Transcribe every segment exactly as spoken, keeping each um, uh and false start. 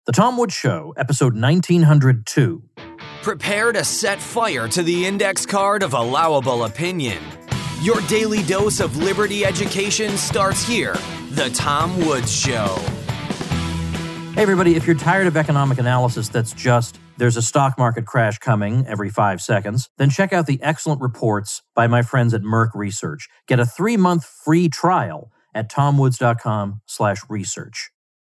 The Tom Woods Show, episode nineteen oh two. Prepare to set fire to the index card of allowable opinion. Your daily dose of liberty education starts here. The Tom Woods Show. Hey, everybody, if you're tired of economic analysis that's just, there's a stock market crash coming every five seconds, then check out the excellent reports by my friends at Merck Research. Get a three-month free trial at tomwoods.com slash research.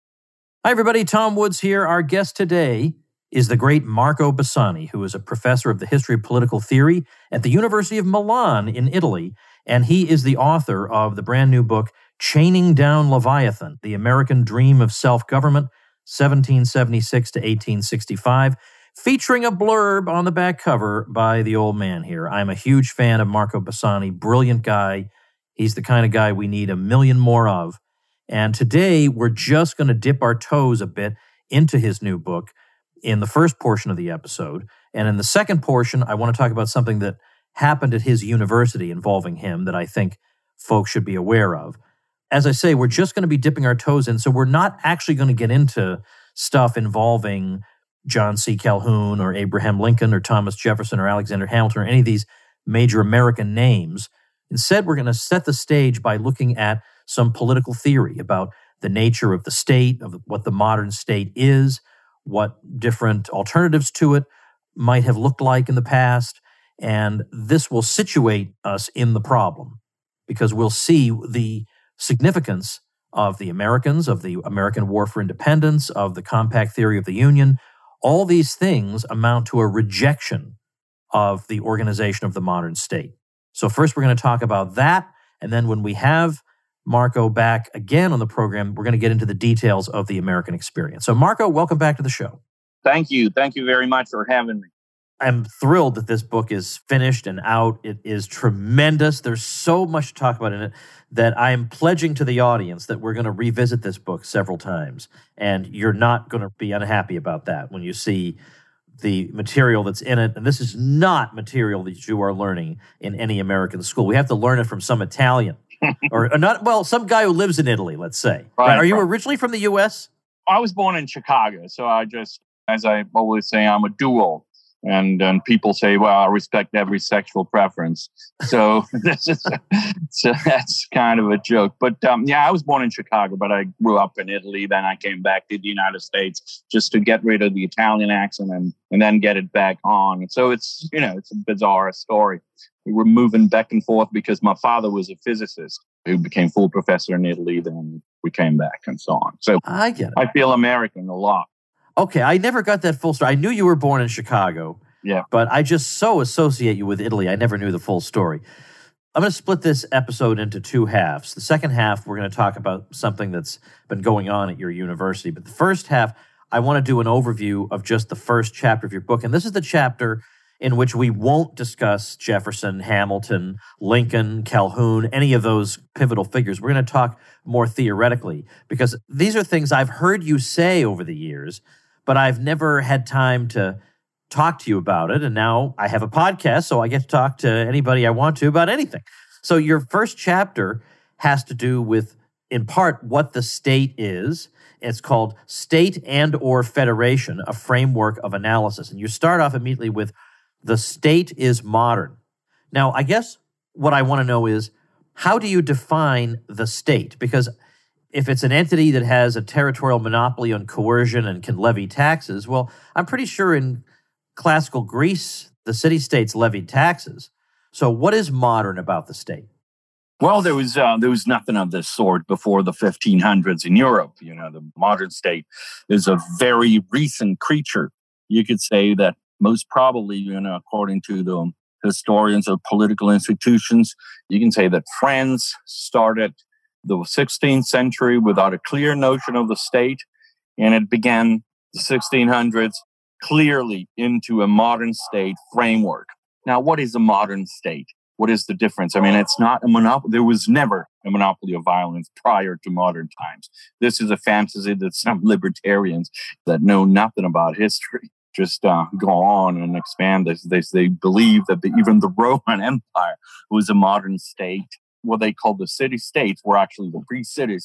Hi, everybody. Tom Woods here. Our guest today is the great Marco Bassani, who is a professor of the history of political theory at the University of Milan in Italy, and he is the author of the brand new book, Chaining Down Leviathan, The American Dream of Self-Government, seventeen seventy-six to eighteen sixty-five, featuring a blurb on the back cover by the old man here. I'm a huge fan of Marco Bassani, brilliant guy. He's the kind of guy we need a million more of. And today, we're just going to dip our toes a bit into his new book in the first portion of the episode. And in the second portion, I want to talk about something that happened at his university involving him that I think folks should be aware of. As I say, we're just going to be dipping our toes in, so we're not actually going to get into stuff involving John C. Calhoun or Abraham Lincoln or Thomas Jefferson or Alexander Hamilton or any of these major American names. Instead, we're going to set the stage by looking at some political theory about the nature of the state, of what the modern state is, what different alternatives to it might have looked like in the past. And this will situate us in the problem because we'll see the significance of the Americans, of the American War for Independence, of the compact theory of the Union. All these things amount to a rejection of the organization of the modern state. So first we're going to talk about that, and then when we have Marco back again on the program, we're going to get into the details of the American experience. So Marco, welcome back to the show. Thank you. Thank you very much for having me. I'm thrilled that this book is finished and out. It is tremendous. There's so much to talk about in it that I am pledging to the audience that we're going to revisit this book several times. And you're not going to be unhappy about that when you see the material that's in it. And this is not material that you are learning in any American school. We have to learn it from some Italian. or, or not, well, some guy who lives in Italy, let's say. Right, Are you right. originally from the U S? I was born in Chicago, so I just, as I always say, I'm a dual. And and people say, well, I respect every sexual preference. So this is so that's kind of a joke. But um, yeah, I was born in Chicago, but I grew up in Italy. Then I came back to the United States just to get rid of the Italian accent and, and then get it back on. So it's, you know, it's a bizarre story. We were moving back and forth because my father was a physicist who became full professor in Italy. Then we came back and so on. So I get it. I feel American a lot. Okay, I never got that full story. I knew you were born in Chicago, yeah, but I just so associate you with Italy. I never knew the full story. I'm going to split this episode into two halves. The second half, we're going to talk about something that's been going on at your university. But the first half, I want to do an overview of just the first chapter of your book. And this is the chapter in which we won't discuss Jefferson, Hamilton, Lincoln, Calhoun, any of those pivotal figures. We're going to talk more theoretically because these are things I've heard you say over the years, but I've never had time to talk to you about it. And now I have a podcast, so I get to talk to anybody I want to about anything. So your first chapter has to do with, in part, what the state is. It's called State and or Federation, a Framework of Analysis. And you start off immediately with the state is modern. Now, I guess what I want to know is, how do you define the state? Because if it's an entity that has a territorial monopoly on coercion and can levy taxes, well, I'm pretty sure in classical Greece, the city-states levied taxes. So what is modern about the state? Well, there was uh, there was nothing of this sort before the fifteen hundreds in Europe. You know, the modern state is a very recent creature. You could say that most probably, you know, according to the historians of political institutions, you can say that France started the sixteenth century without a clear notion of the state, and it began the sixteen hundreds clearly into a modern state framework. Now, what is a modern state? What is the difference? I mean, it's not a monopoly. There was never a monopoly of violence prior to modern times. This is a fantasy that some libertarians that know nothing about history just uh, go on and expand this. They, they believe that the, even the Roman Empire was a modern state. What they called the city-states were actually the pre-cities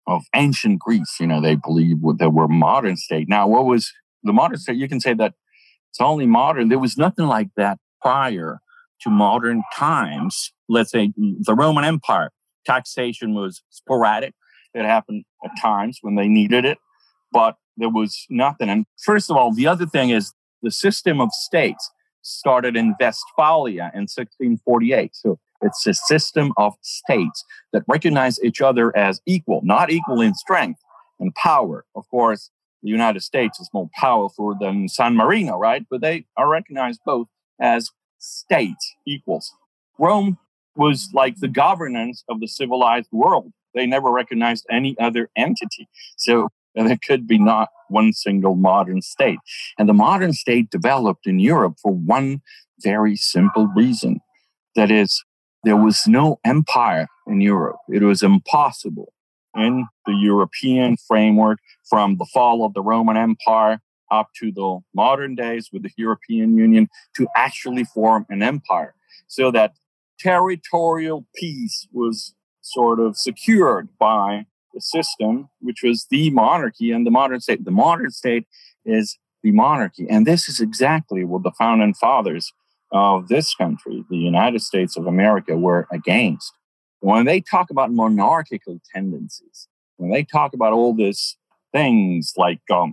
of ancient Greece. You know, they believed there were modern state. Now, what was the modern state? You can say that it's only modern. There was nothing like that prior to modern times. Let's say the Roman Empire. Taxation was sporadic. It happened at times when they needed it, but there was nothing. And first of all, the other thing is the system of states started in Westphalia in sixteen forty-eight. So it's a system of states that recognize each other as equal, not equal in strength and power. Of course, the United States is more powerful than San Marino, right? But they are recognized both as states, equals. Rome was like the governance of the civilized world. They never recognized any other entity. So there could be not one single modern state. And the modern state developed in Europe for one very simple reason. That is, there was no empire in Europe. It was impossible in the European framework from the fall of the Roman Empire up to the modern days with the European Union to actually form an empire. So that territorial peace was sort of secured by the system, which was the monarchy and the modern state. The modern state is the monarchy. And this is exactly what the founding fathers of this country, the United States of America, were against. When they talk about monarchical tendencies, when they talk about all these things like um,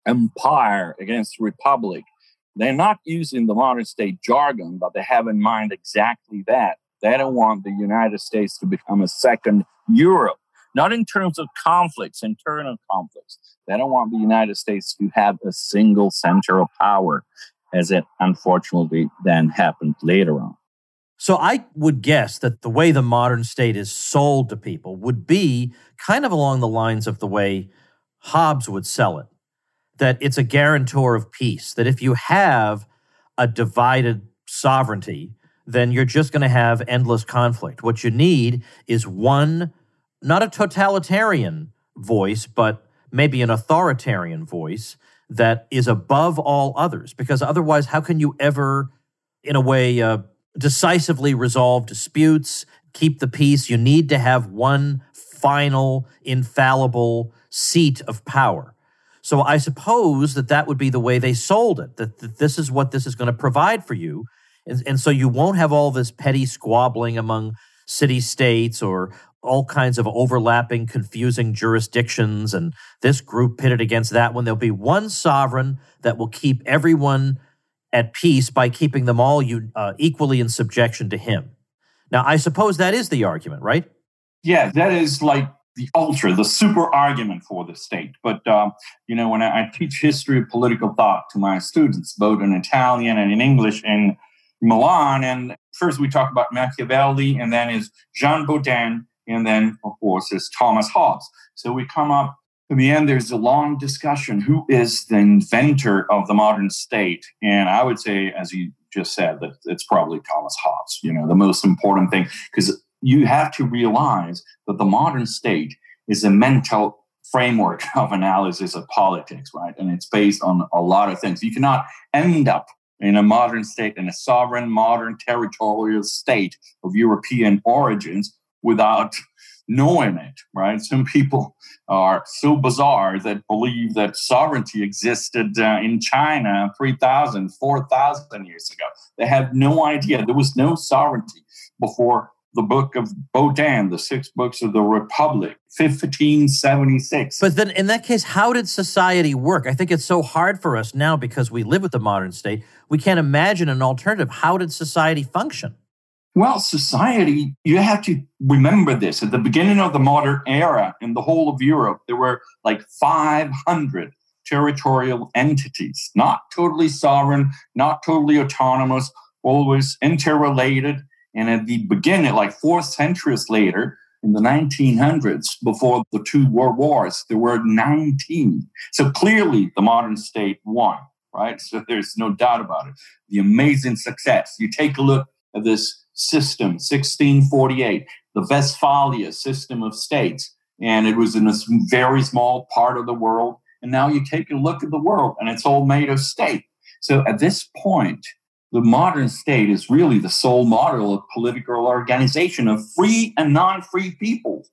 empire against republic, they're not using the modern state jargon, but they have in mind exactly that. They don't want the United States to become a second Europe, not in terms of conflicts, internal conflicts. They don't want the United States to have a single center of power, as it unfortunately then happened later on. So I would guess that the way the modern state is sold to people would be kind of along the lines of the way Hobbes would sell it, that it's a guarantor of peace, that if you have a divided sovereignty, then you're just going to have endless conflict. What you need is one, not a totalitarian voice, but maybe an authoritarian voice that is above all others. Because otherwise, how can you ever, in a way, uh, decisively resolve disputes, keep the peace? You need to have one final, infallible seat of power. So I suppose that that would be the way they sold it, that, that this is what this is going to provide for you. And, and so you won't have all this petty squabbling among city-states or all kinds of overlapping, confusing jurisdictions and this group pitted against that one. There'll be one sovereign that will keep everyone at peace by keeping them all uh, equally in subjection to him. Now, I suppose that is the argument, right? Yeah, that is like the ultra, the super argument for the state. But, um, you know, when I, I teach history of political thought to my students, both in Italian and in English in Milan, and first we talk about Machiavelli, and then is Jean Bodin, and then, of course, is Thomas Hobbes. So we come up, in the end, there's a long discussion. Who is the inventor of the modern state? And I would say, as you just said, that it's probably Thomas Hobbes, you know, the most important thing, because you have to realize that the modern state is a mental framework of analysis of politics, right? And it's based on a lot of things. You cannot end up in a modern state, in a sovereign, modern, territorial state of European origins without knowing it, right? Some people are so bizarre that believe that sovereignty existed uh, in China three thousand, four thousand years ago. They have no idea. There was no sovereignty before the book of Bodin, the six books of the Republic, fifteen seventy-six. But then in that case, how did society work? I think it's so hard for us now because we live with the modern state. We can't imagine an alternative. How did society function? Well, society, you have to remember this. At the beginning of the modern era, in the whole of Europe, there were like five hundred territorial entities, not totally sovereign, not totally autonomous, always interrelated. And at the beginning, like four centuries later, in the nineteen hundreds, before the two world wars, there were nineteen. So clearly the modern state won, right? So there's no doubt about it. The amazing success. You take a look at this system, sixteen forty-eight, the Westphalia system of states, and it was in a very small part of the world. And now you take a look at the world, and it's all made of state. So at this point, the modern state is really the sole model of political organization of free and non-free people.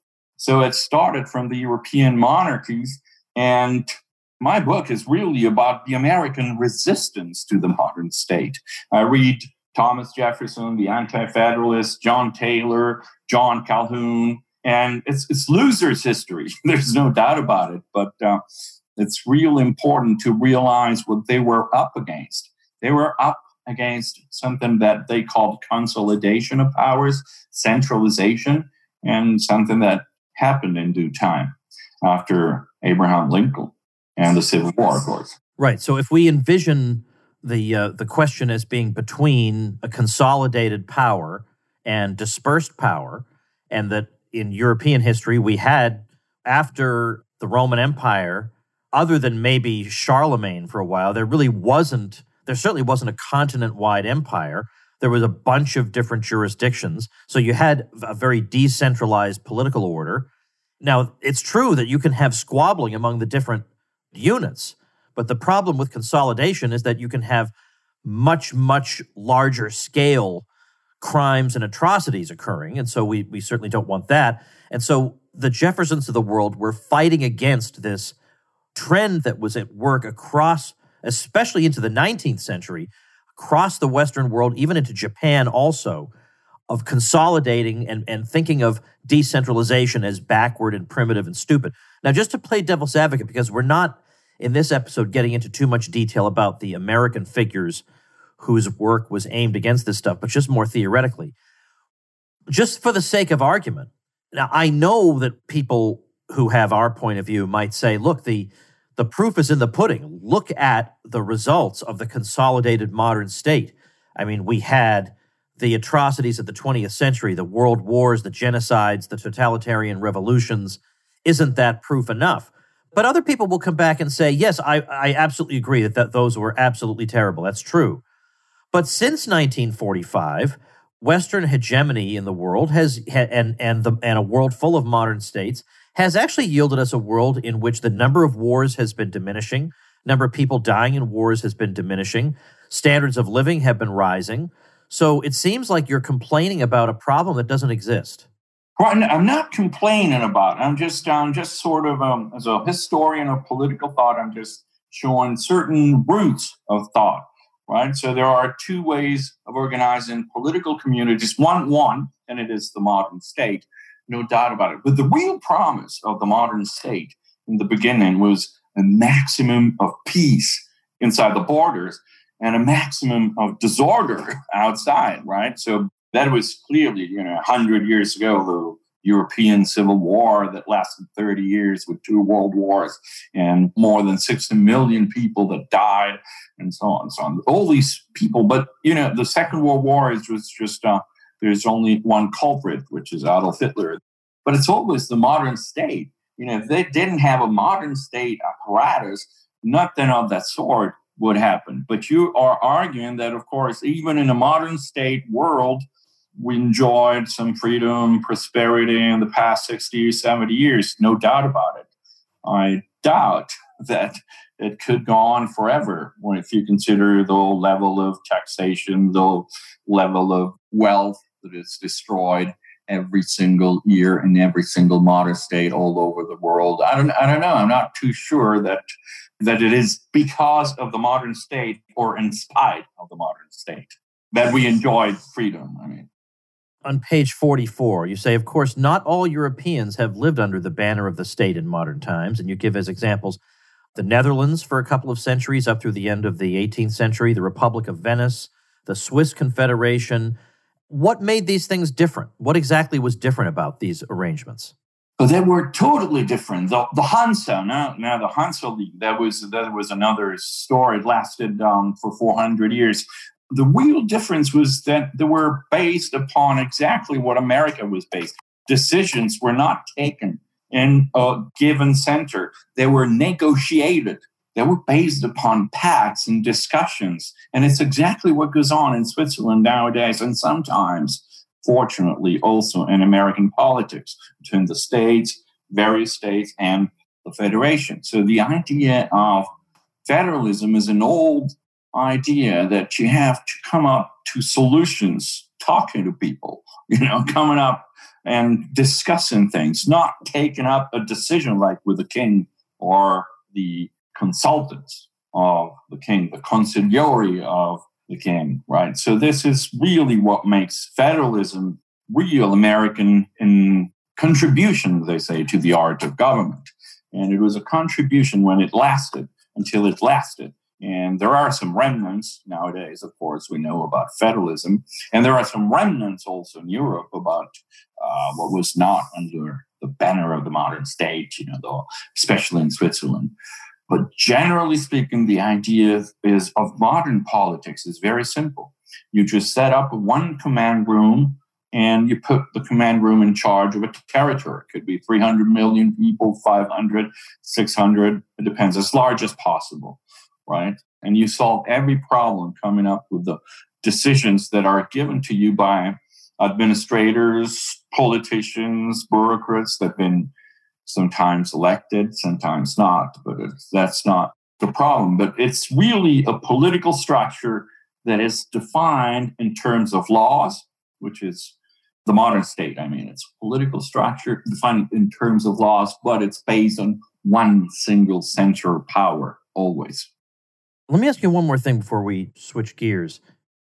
So it started from the European monarchies. And my book is really about the American resistance to the modern state. I read Thomas Jefferson, the Anti-Federalist, John Taylor, John Calhoun, and it's it's losers' history. There's no doubt about it. But uh, it's real important to realize what they were up against. They were up against something that they called consolidation of powers, centralization, and something that happened in due time after Abraham Lincoln and the Civil War, of course. Right. So if we envision the uh, the question as being between a consolidated power and dispersed power, and that in European history we had, after the Roman Empire, other than maybe Charlemagne for a while, there really wasn't, there certainly wasn't a continent-wide empire. There was a bunch of different jurisdictions. So you had a very decentralized political order. Now, it's true that you can have squabbling among the different units, but the problem with consolidation is that you can have much, much larger scale crimes and atrocities occurring, and so we, we certainly don't want that. And so the Jeffersons of the world were fighting against this trend that was at work across, especially into the nineteenth century, across the Western world, even into Japan also, of consolidating and, and thinking of decentralization as backward and primitive and stupid. Now, just to play devil's advocate, because we're not in this episode getting into too much detail about the American figures whose work was aimed against this stuff, but just more theoretically, just for the sake of argument. Now, I know that people who have our point of view might say, look, the the proof is in the pudding. Look at the results of the consolidated modern state. I mean, we had the atrocities of the twentieth century, the world wars, the genocides, the totalitarian revolutions. Isn't that proof enough? But other people will come back and say, yes, I, I absolutely agree that, that those were absolutely terrible. That's true. But since nineteen forty-five, Western hegemony in the world has and and the and a world full of modern states has actually yielded us a world in which the number of wars has been diminishing, number of people dying in wars has been diminishing, standards of living have been rising. So it seems like you're complaining about a problem that doesn't exist. Well, I'm not complaining about it. I'm just, I'm just sort of, um, as a historian of political thought, I'm just showing certain roots of thought, right? So there are two ways of organizing political communities. One, one, and it is the modern state, no doubt about it. But the real promise of the modern state in the beginning was a maximum of peace inside the borders and a maximum of disorder outside, right? So that was clearly, you know, one hundred years ago, the European Civil War that lasted thirty years with two world wars and more than sixty million people that died and so on and so on. All these people, but, you know, the Second World War is, was just, uh, there's only one culprit, which is Adolf Hitler. But it's always the modern state. You know, if they didn't have a modern state apparatus, nothing of that sort would happen. But you are arguing that, of course, even in a modern state world, we enjoyed some freedom, prosperity in the past sixty or seventy years, no doubt about it. I doubt that it could go on forever if you consider the level of taxation, the level of wealth that is destroyed every single year in every single modern state all over the world. I don't, I don't know. I'm not too sure that that it is because of the modern state or in spite of the modern state that we enjoyed freedom. I mean, on page forty-four, you say, of course, not all Europeans have lived under the banner of the state in modern times. And you give as examples the Netherlands for a couple of centuries up through the end of the eighteenth century, the Republic of Venice, the Swiss Confederation. What made these things different? What exactly was different about these arrangements? So they were totally different. The, the Hansa, now, now the Hansa League, that was, that was another story. It lasted um, for four hundred years. The real difference was that they were based upon exactly what America was based. Decisions were not taken in a given center. They were negotiated. They were based upon pacts and discussions. And it's exactly what goes on in Switzerland nowadays, and sometimes, fortunately, also in American politics between the states, various states, and the federation. So the idea of federalism is an old idea that you have to come up to solutions, talking to people, you know, coming up and discussing things, not taking up a decision like with the king or the consultants of the king, the consigliere of the king, right? So this is really what makes federalism real American in contribution, they say, to the art of government. And it was a contribution when it lasted, until it lasted. And there are some remnants nowadays, of course, we know about federalism. And there are some remnants also in Europe about uh, what was not under the banner of the modern state, you know, though, especially in Switzerland. But generally speaking, the idea is of modern politics is very simple. You just set up one command room and you put the command room in charge of a territory. It could be three hundred million people, five hundred, six hundred. It depends, as large as possible, right? And you solve every problem coming up with the decisions that are given to you by administrators, politicians, bureaucrats that have been sometimes elected, sometimes not, but it's, that's not the problem. But it's really a political structure that is defined in terms of laws, which is the modern state. I mean, it's a political structure defined in terms of laws, but it's based on one single center of power, always. Let me ask you one more thing before we switch gears.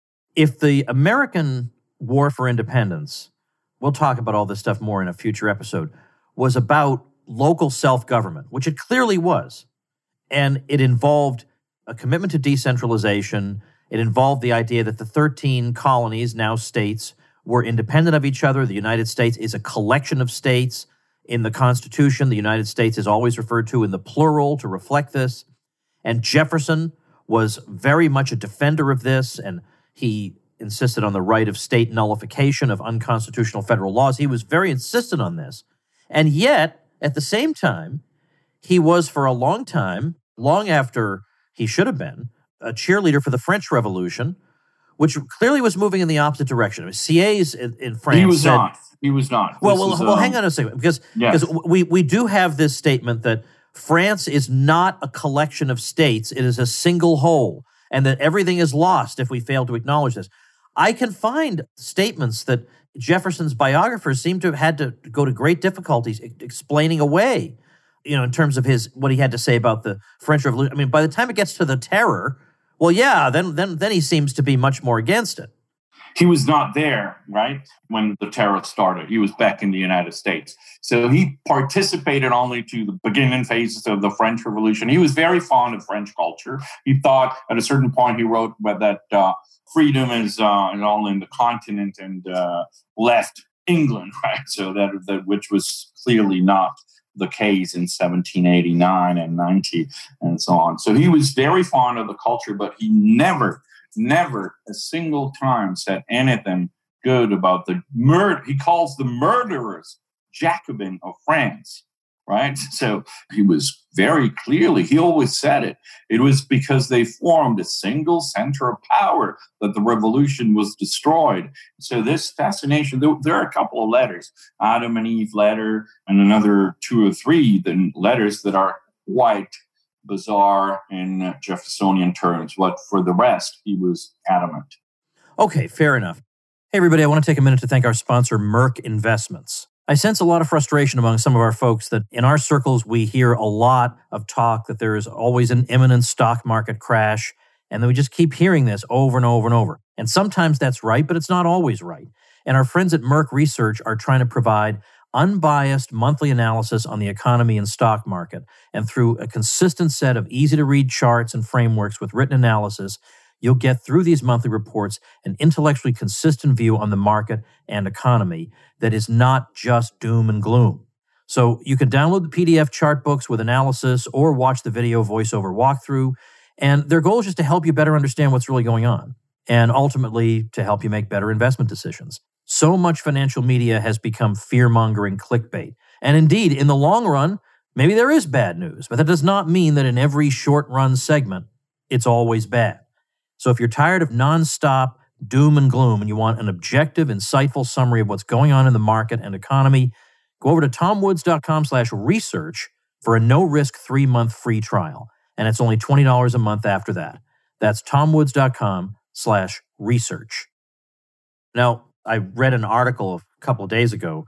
If the American War for Independence, we'll talk about all this stuff more in a future episode, was about local self-government, which it clearly was, and it involved a commitment to decentralization. It involved the idea that the thirteen colonies, now states, were independent of each other. The United States is a collection of states. In the Constitution, the United States is always referred to in the plural to reflect this. And Jefferson was very much a defender of this, and he insisted on the right of state nullification of unconstitutional federal laws. He was very insistent on this. And yet, at the same time, he was for a long time, long after he should have been, a cheerleader for the French Revolution, which clearly was moving in the opposite direction. Sieyès in, in France He was said, not. He was not. Well, This well, is, well um, hang on a second, because, yes. because we, we do have this statement that France is not a collection of states. It is a single whole, and that everything is lost if we fail to acknowledge this. I can find statements that Jefferson's biographers seem to have had to go to great difficulties explaining away, you know, in terms of his what he had to say about the French Revolution. I mean, by the time it gets to the terror, well, yeah, then then then he seems to be much more against it. He was not there, right, when the terror started. He was back in the United States. So he participated only to the beginning phases of the French Revolution. He was very fond of French culture. He thought at a certain point, he wrote that uh, freedom is uh, only in the continent and uh, left England, right? So that, that which was clearly not the case in seventeen eighty-nine and ninety and so on. So he was very fond of the culture, but he never Never a single time said anything good about the murder. He calls the murderers Jacobin of France, right? So he was very clearly, he always said it. It was because they formed a single center of power that the revolution was destroyed. So this fascination, there, there are a couple of letters, Adam and Eve letter, and another two or three then letters that are quite bizarre in Jeffersonian terms, but for the rest, he was adamant. Okay, fair enough. Hey, everybody, I want to take a minute to thank our sponsor, Merck Investments. I sense a lot of frustration among some of our folks that in our circles, we hear a lot of talk that there is always an imminent stock market crash, and then we just keep hearing this over and over and over. And sometimes that's right, but it's not always right. And our friends at Merck Research are trying to provide unbiased monthly analysis on the economy and stock market. And through a consistent set of easy-to-read charts and frameworks with written analysis, you'll get through these monthly reports an intellectually consistent view on the market and economy that is not just doom and gloom. So you can download the P D F chart books with analysis or watch the video voiceover walkthrough. And their goal is just to help you better understand what's really going on and ultimately to help you make better investment decisions. So much financial media has become fear-mongering clickbait. And indeed, in the long run, maybe there is bad news, but that does not mean that in every short-run segment, it's always bad. So if you're tired of nonstop doom and gloom and you want an objective, insightful summary of what's going on in the market and economy, go over to tomwoods.com slash research for a no-risk three-month free trial. And it's only twenty dollars a month after that. That's tomwoods.com slash research. Now, I read an article a couple of days ago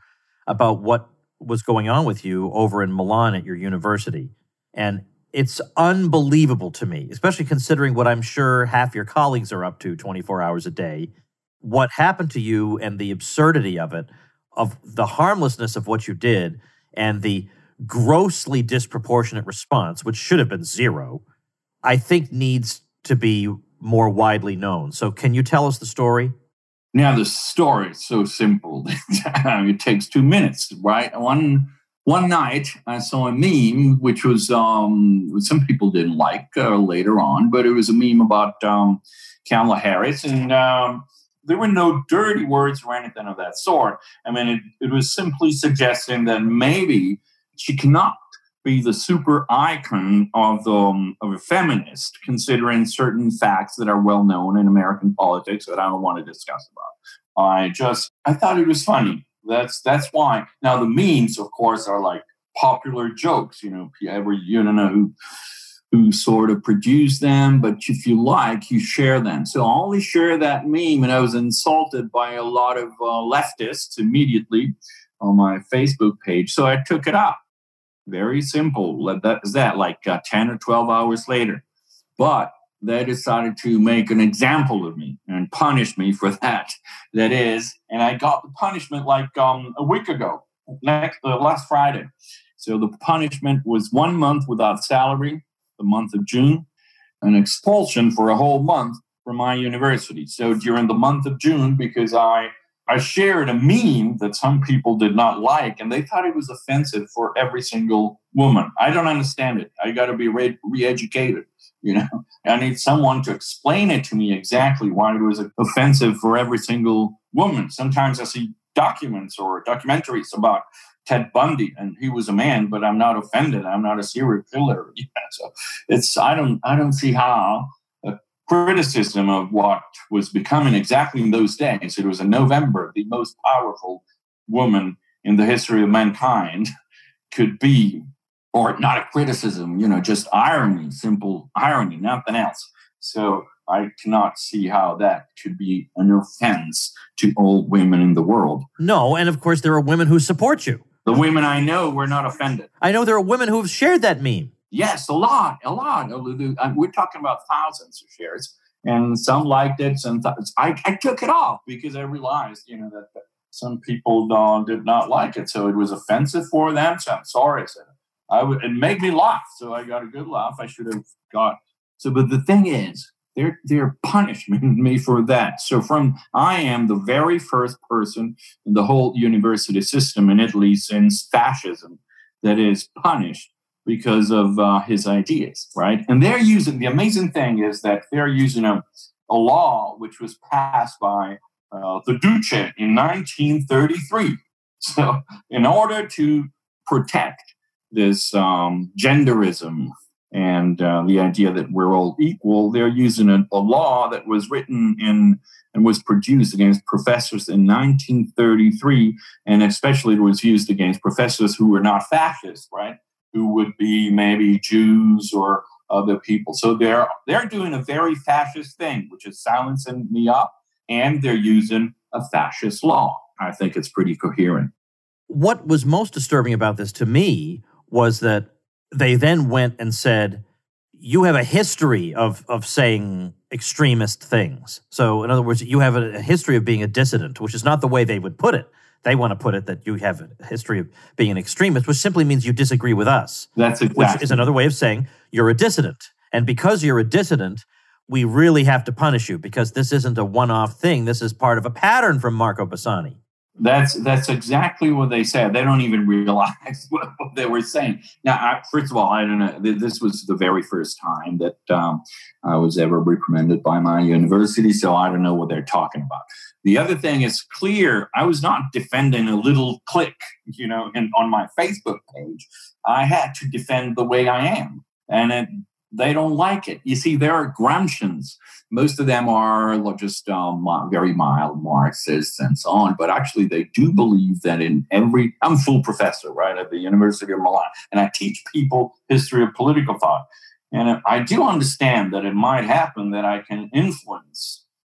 about what was going on with you over in Milan at your university. And it's unbelievable to me, especially considering what I'm sure half your colleagues are up to twenty-four hours a day, what happened to you and the absurdity of it, of the harmlessness of what you did, and the grossly disproportionate response, which should have been zero, I think needs to be more widely known. So can you tell us the story? Now, the story is so simple. It takes two minutes, right? One one night, I saw a meme, which was, um, some people didn't like uh, later on, but it was a meme about um, Kamala Harris, and um, there were no dirty words or anything of that sort. I mean, it, it was simply suggesting that maybe she cannot be the super icon of, um, of a feminist, considering certain facts that are well known in American politics that I don't want to discuss about. I just, I thought it was funny. That's that's why. Now, the memes, of course, are like popular jokes. You know, every, you don't know who, who sort of produced them, but if you like, you share them. So I only share that meme, and I was insulted by a lot of uh, leftists immediately on my Facebook page. So I took it out. Very simple. That is that, like uh, ten or twelve hours later. But they decided to make an example of me and punish me for that. That is, and I got the punishment like um, a week ago, next uh, last Friday. So the punishment was one month without salary, the month of June, an expulsion for a whole month from my university. So during the month of June, because I I shared a meme that some people did not like, and they thought it was offensive for every single woman. I don't understand it. I got to be re- re-educated. You know, I need someone to explain it to me exactly why it was offensive for every single woman. Sometimes I see documents or documentaries about Ted Bundy, and he was a man, but I'm not offended. I'm not a serial killer. Yeah, so it's I don't I don't see how a criticism of what was becoming exactly in those days. It was in November, the most powerful woman in the history of mankind could be. Or not a criticism, you know, just irony, simple irony, nothing else. So I cannot see how that could be an offense to all women in the world. No, and of course there are women who support you. The women I know were not offended. I know there are women who have shared that meme. Yes, a lot, a lot. We're talking about thousands of shares. And some liked it, some thought, I, I took it off because I realized, you know, that some people uh, did not like it. So it was offensive for them. So I'm sorry I said it. I would, it made me laugh, so I got a good laugh. I should have got so. But the thing is, they're they're punishing me for that. So from I am the very first person in the whole university system in Italy since fascism that is punished because of uh, his ideas, right? And they're using the amazing thing is that they're using a a law which was passed by uh, the Duce in nineteen thirty-three. So in order to protect this um, genderism and uh, the idea that we're all equal, they're using a, a law that was written in and was produced against professors in nineteen thirty-three, and especially it was used against professors who were not fascist, right? Who would be maybe Jews or other people. So they're they're doing a very fascist thing, which is silencing me up, and they're using a fascist law. I think it's pretty coherent. What was most disturbing about this to me was that they then went and said, you have a history of of saying extremist things. So in other words, you have a, a history of being a dissident, which is not the way they would put it. They want to put it that you have a history of being an extremist, which simply means you disagree with us. That's exactly. Which is another way of saying you're a dissident. And because you're a dissident, we really have to punish you because this isn't a one-off thing. This is part of a pattern from Marco Bassani. That's that's exactly what they said. They don't even realize what, what they were saying. Now, I, first of all, I don't know. This was the very first time that um, I was ever reprimanded by my university, so I don't know what they're talking about. The other thing is clear. I was not defending a little clique, you know, in, on my Facebook page. I had to defend the way I am, and it, they don't like it. You see, there are Gramscians. Most of them are just um, very mild Marxists and so on. But actually, they do believe that in every... I'm a full professor, right, at the University of Milan. And I teach people history of political thought. And I do understand that it might happen that I can influence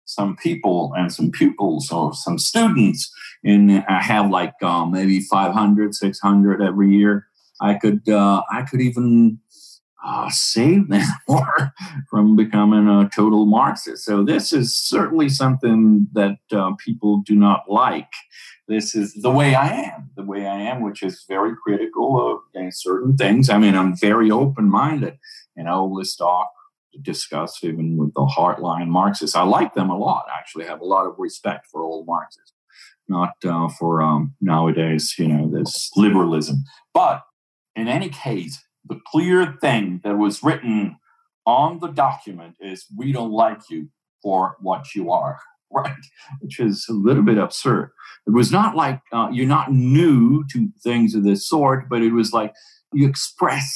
some people and some pupils or some students, and I have like uh, maybe five hundred, six hundred every year, I could uh, I could even uh, save them from becoming a total Marxist. So this is certainly something that uh, people do not like. This is the way I am, the way I am, which is very critical of you know, certain things. I mean, I'm very open-minded, and I always talk, discuss, even with the hardline Marxists. I like them a lot. I actually have a lot of respect for old Marxists, not uh, for um, nowadays, you know, this liberalism. But in any case, the clear thing that was written on the document is we don't like you for what you are, right? Which is a little bit absurd. It was not like uh, you're not new to things of this sort, but it was like you express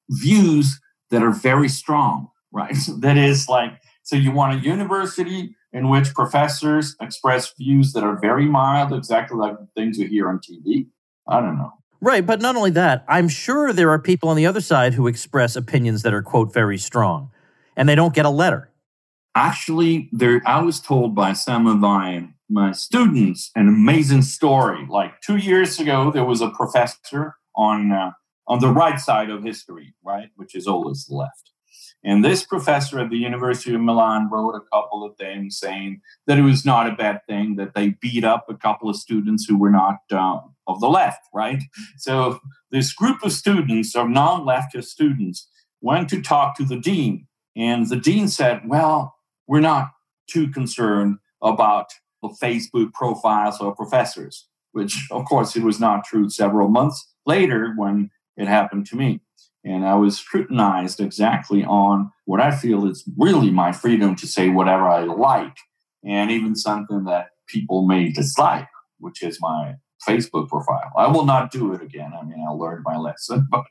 views that are very strong, right? That is like, so you want a university in which professors express views that are very mild, exactly like the things you hear on T V? I don't know. Right, but not only that, I'm sure there are people on the other side who express opinions that are, quote, very strong, and they don't get a letter. Actually, there, I was told by some of my, my students an amazing story. Like two years ago, there was a professor on uh, on the right side of history, right, which is always the left. And this professor at the University of Milan wrote a couple of things saying that it was not a bad thing that they beat up a couple of students who were not uh, of the left, right? So this group of students, of non-leftist students, went to talk to the dean. And the dean said, well, we're not too concerned about the Facebook profiles of professors, which, of course, it was not true several months later when it happened to me. And I was scrutinized exactly on what I feel is really my freedom to say whatever I like, and even something that people may dislike, which is my Facebook profile. I will not do it again. I mean, I learned my lesson, but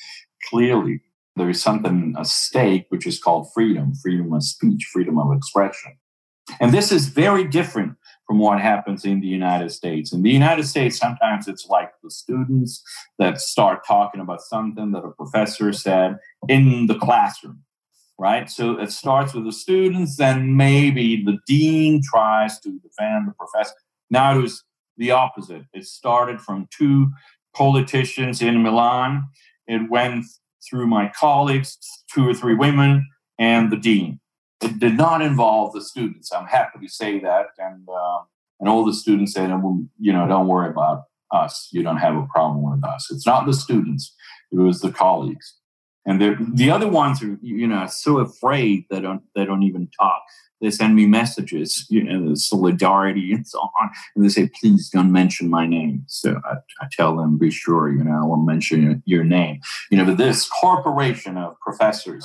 clearly there is something at stake, which is called freedom, freedom of speech, freedom of expression. And this is very different from what happens in the United States. In the United States, sometimes it's like the students that start talking about something that a professor said in the classroom, right? So it starts with the students, then maybe the dean tries to defend the professor. Now it was the opposite. It started from two politicians in Milan. It went through my colleagues, two or three women, and the dean. It did not involve the students. I'm happy to say that. And uh, and all the students said, well, you know, don't worry about us. You don't have a problem with us. It's not the students. It was the colleagues. And the other ones are, you know, so afraid they don't, they don't even talk. They send me messages, you know, solidarity and so on. And they say, please don't mention my name. So I, I tell them, be sure, you know, I won't mention your name. You know, but this corporation of professors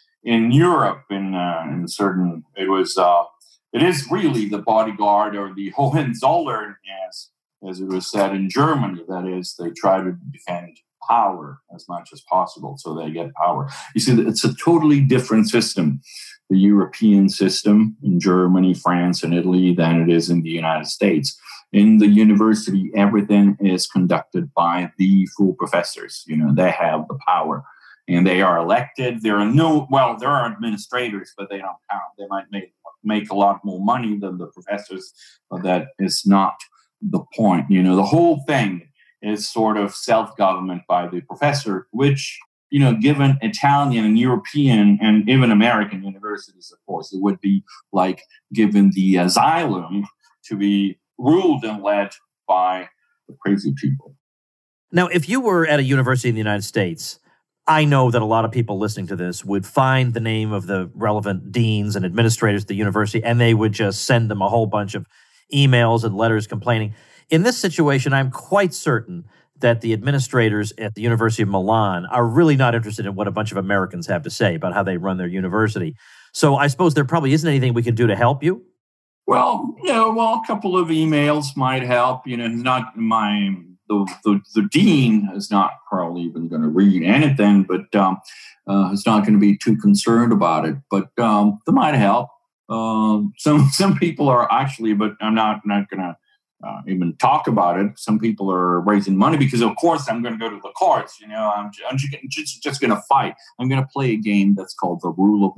in Europe, in uh, in certain, it was, uh, it is really the bodyguard or the Hohenzollern, as as it was said in Germany. That is, they try to defend power as much as possible, so they get power. You see, it's a totally different system, the European system in Germany, France, and Italy, than it is in the United States. In the university, everything is conducted by the full professors. You know, they have the power. And they are elected. There are no, well, there are administrators, but they don't count. They might make make a lot more money than the professors, but that is not the point. You know, the whole thing is sort of self-government by the professor, which, you know, given Italian and European and even American universities, of course, it would be like given the asylum to be ruled and led by the crazy people. Now, if you were at a university in the United States, I know that a lot of people listening to this would find the name of the relevant deans and administrators at the university, and they would just send them a whole bunch of emails and letters complaining. In this situation, I'm quite certain that the administrators at the University of Milan are really not interested in what a bunch of Americans have to say about how they run their university. So I suppose there probably isn't anything we can do to help you? Well, you know, well, a couple of emails might help. You know, not my... The, the the dean is not probably even going to read anything, but um, uh, is not going to be too concerned about it. But um, that might help. Um, some some people are actually, but I'm not not going to uh, even talk about it. Some people are raising money because, of course, I'm going to go to the courts. You know, I'm, I'm just, just, just going to fight. I'm going to play a game that's called the rule of law.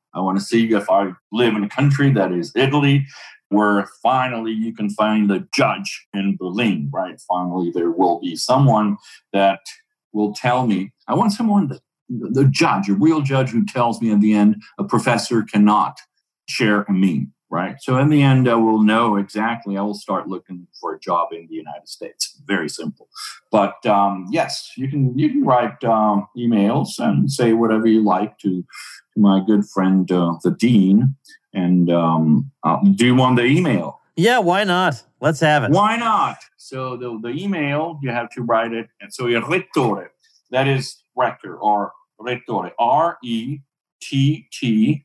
I want to see if I live in a country that is Italy, where finally you can find a judge in Berlin, right? Finally, there will be someone that will tell me. I want someone, that, the judge, a real judge who tells me at the end, a professor cannot share a meme, right? So in the end, I will know exactly. I will start looking for a job in the United States. Very simple. But um, yes, you can you can write um, emails and say whatever you like to, to my good friend, uh, the dean. And um, uh, do you want the email? Yeah, why not? Let's have it. Why not? So the, the email, you have to write it. And so your rettore, that is rector or rettore, R E T T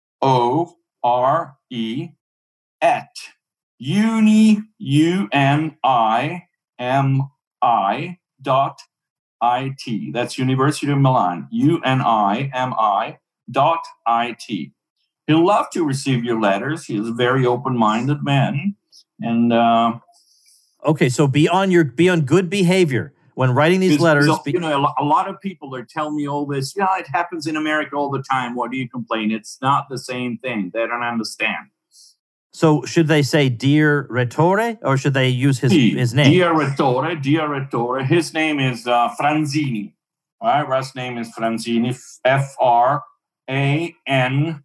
O R E, at uni, U N I M I dot I T. That's University of Milan, U N I M I dot I T. He'll love to receive your letters. He is a very open-minded man. And uh, okay, so be on your be on good behavior when writing these letters. So, you know, a lot of people are telling me all this. Yeah, it happens in America all the time. Why do you complain? It's not the same thing. They don't understand. So should they say Dear Rettore, or should they use his sì, his name? Dear Rettore, Dear Rettore. His name is uh, Franzini. All right, Russ' name is Franzini. F R A N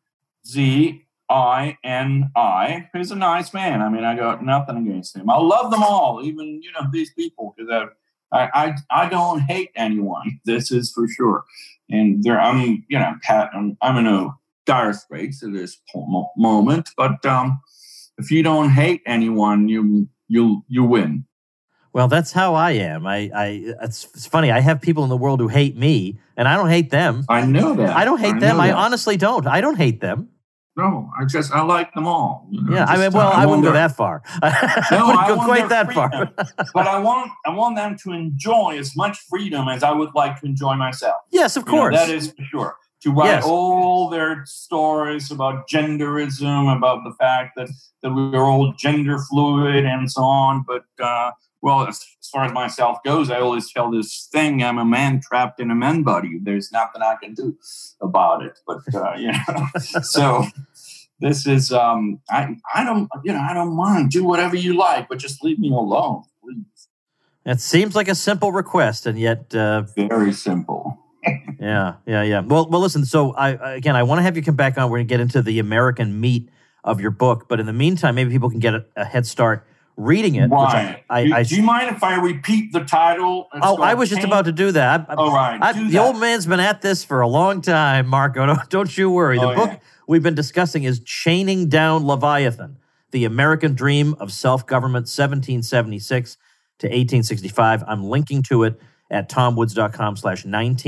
Z I N I. He's a nice man. I mean, I got nothing against him. I love them all, even, you know, these people, because I, I I don't hate anyone. This is for sure. And there, I'm, you know, Pat, I'm, I'm in a dire straits at this moment. But um, if you don't hate anyone, you you you win. Well, that's how I am. I, I it's, it's funny. I have people in the world who hate me, and I don't hate them. I know that. I don't hate I them. I honestly don't. I don't hate them. No, I just I like them all. You know, yeah, just, I mean, well, uh, I, I wouldn't their, go that far. I no, wouldn't I go want quite that freedom, far. But I want I want them to enjoy as much freedom as I would like to enjoy myself. Yes, of you course. Know, that is for sure. To write yes. all their stories about genderism, about the fact that, that we're all gender fluid and so on. But, uh, well, as, as far as myself goes, I always tell this thing, I'm a man trapped in a man body. There's nothing I can do about it. But, uh, you know, so this is, um, I, I don't, you know, I don't mind. Do whatever you like, but just leave me alone, please. It seems like a simple request, and yet... Uh... Very simple. yeah, yeah, yeah. Well, well. Listen. So, I again, I want to have you come back on. We're going to get into the American meat of your book, but in the meantime, maybe people can get a, a head start reading it. Right. Which I, I, do, I, do you mind if I repeat the title? Oh, I was just about to do that. I, All right. I, do the that. old man's been at this for a long time, Marco. Don't, don't you worry. The oh, book yeah. we've been discussing is Chaining Down Leviathan: The American Dream of Self-Government, seventeen seventy-six to eighteen sixty-five. I'm linking to it at tomwoods.com slash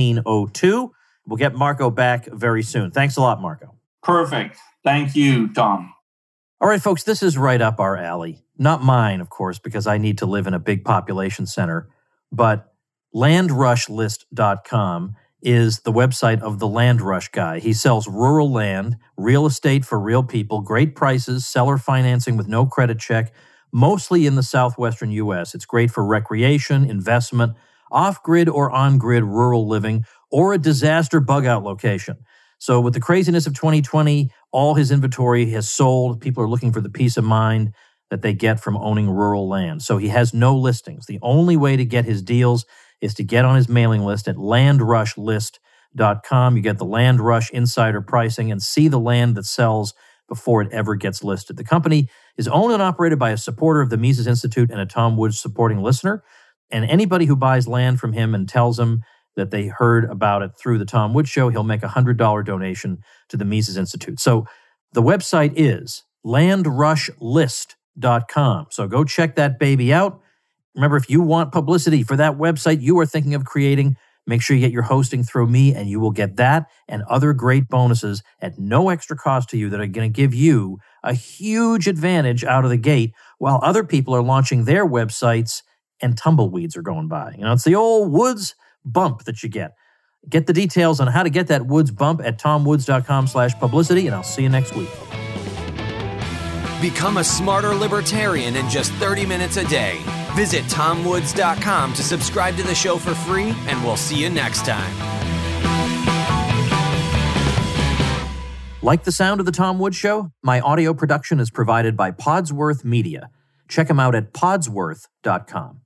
1902. We'll get Marco back very soon. Thanks a lot, Marco. Perfect. Thank you, Tom. All right, folks, this is right up our alley. Not mine, of course, because I need to live in a big population center, but land rush list dot com is the website of the Land Rush guy. He sells rural land, real estate for real people, great prices, seller financing with no credit check, mostly in the southwestern U S. It's great for recreation, investment, off-grid or on-grid rural living, or a disaster bug-out location. So with the craziness of twenty twenty, all his inventory has sold. People are looking for the peace of mind that they get from owning rural land. So he has no listings. The only way to get his deals is to get on his mailing list at land rush list dot com. You get the Land Rush insider pricing and see the land that sells before it ever gets listed. The company is owned and operated by a supporter of the Mises Institute and a Tom Woods supporting listener. And anybody who buys land from him and tells him that they heard about it through the Tom Woods Show, he'll make a one hundred dollars donation to the Mises Institute. So the website is land rush list dot com. So go check that baby out. Remember, if you want publicity for that website you are thinking of creating, make sure you get your hosting through me, and you will get that and other great bonuses at no extra cost to you that are going to give you a huge advantage out of the gate while other people are launching their websites and tumbleweeds are going by. You know, it's the old Woods bump that you get. Get the details on how to get that Woods bump at tomwoods.com slash publicity, and I'll see you next week. Become a smarter libertarian in just thirty minutes a day. Visit tom woods dot com to subscribe to the show for free, and we'll see you next time. Like the sound of The Tom Woods Show? My audio production is provided by Podsworth Media. Check them out at podsworth dot com.